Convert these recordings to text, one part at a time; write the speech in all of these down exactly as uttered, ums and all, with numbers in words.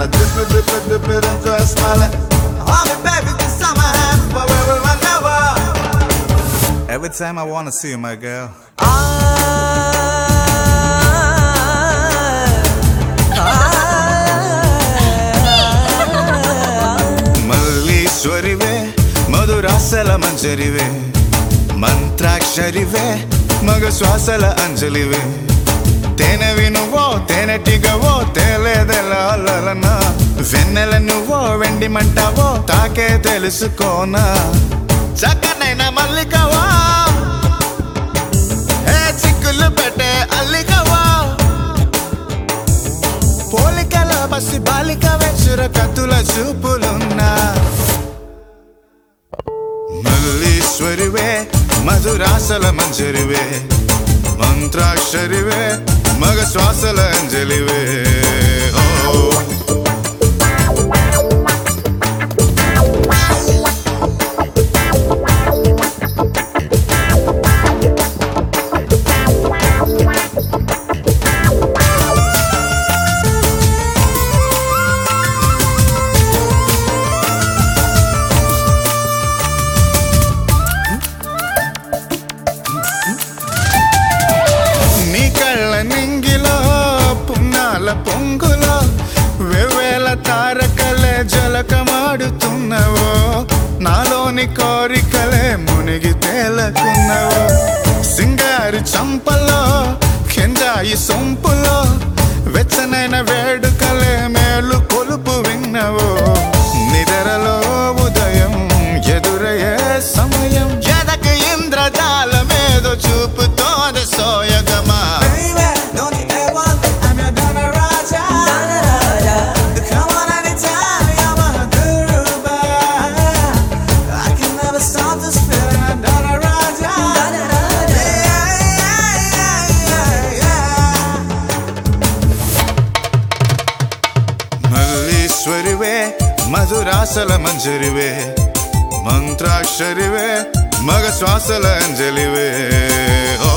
I dip it, dip it, dip it into a smile. Hold me, baby, this summer hand forever and ever. Every time I wanna see you, my girl. మల్లీశ్వరివే మధురాసల మంజరివే మంత్రాక్షరివే మగ శ్వాసల అంజలివే తేనెవి నువ్వో తేనెటిగవో తేలేదెలనా వెన్నెల నువ్వో వెండి మంటావో తాకే తెలుసుకోనా చక్కనైన మల్లికవా ఏ చిక్కులు పెట్టే అల్లికవా పోలికల పసి బాలిక వెచ్చుర కత్తుల చూపులున్నా మల్లీశ్వరివే మధురాసల మంజరివే మంత్రాక్షరివే మగ శ్వాసల అంజలివే ఓ నింగిలో పున్నాల పొంగులో వెవ్వేల తారకలే జలకమాడుతున్నవో నాలోని కోరికలే మునిగి తేలకున్నవో సింగారి చంపలో కెంజాయి సొంపులో వెచ్చనైన వేడుకలే మేలు కొలుపు విన్నవో నిద్రలో ఉదయం ఎదురయ్యే సమయం ఎదకు ఇంద్రజాలమేదో చూపుతోంది సోయగమా మల్లీశ్వరివే మధురాసల మంజరివే మంత్రాక్షరివే మగ శ్వాసల అంజలివే ఓ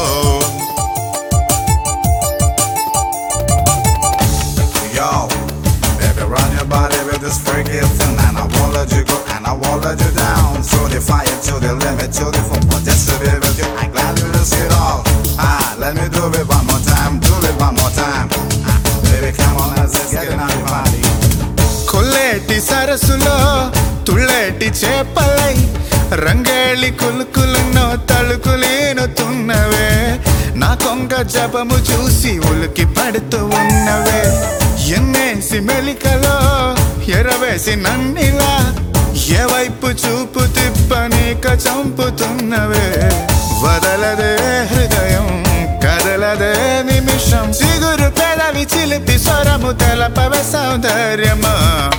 Yo, baby, run your body with this freaky thing, and I won't let you go, and I won't let you down. So the fire to the limit, to the full, just to be with you. I'm glad you risk it all. Ah, let me do it one more time, do it one more time. Ah, baby, come on, let's get it on your body. కొల్లేటి సరస్సులో తుళ్ళేటి చేపలై రంగేళి కులుకులున్నో తలుకులేనుతున్నవే నా కొంగ జపము చూసి ఉలికి పడుతూ ఉన్నవే ఎన్నేసి మెలికలో ఎరవేసి నన్నిలా ఏ వైపు చూపు తిప్పనీక చంపుతున్నవే వదలదే హృదయం కదలదే నిమిషం చిగురు పెదవి చిలిపి స్వరము తెలపవే సౌందర్యమా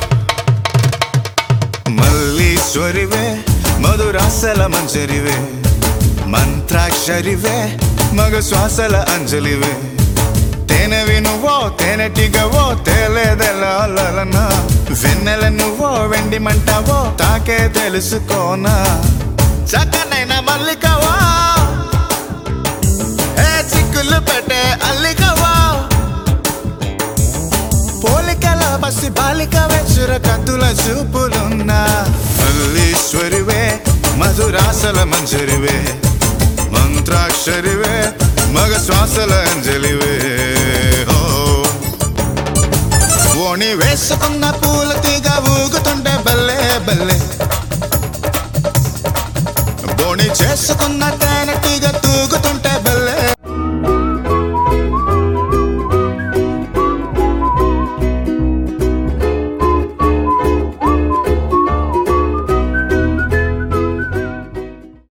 మల్లీశ్వరివే మధురాసల మంజరివే మంత్రాక్షరివే మగ శ్వాసల అంజలివే తేనెవి నువ్వో తేనెటిగవో తేలేదెలనా వెన్నెల నువ్వో వెండి మంటావో తాకే తెలుసుకోనా చక్కనైన మల్లికవా ఏ చిక్కులు పెట్టే అల్లికవా పోలికల పసి బాలిక వెచ్చుర కత్తుల చూపులున్నా మల్లీశ్వరివే మధురాసల మంజరివే మంత్రాక్షరివే మగ శ్వాసల అంజలివే ఓ ఓణి వేసుకున్న పూల తీగ ఊగుతుంటే బల్లే బల్లే బోణి చేసుకున్న తేనె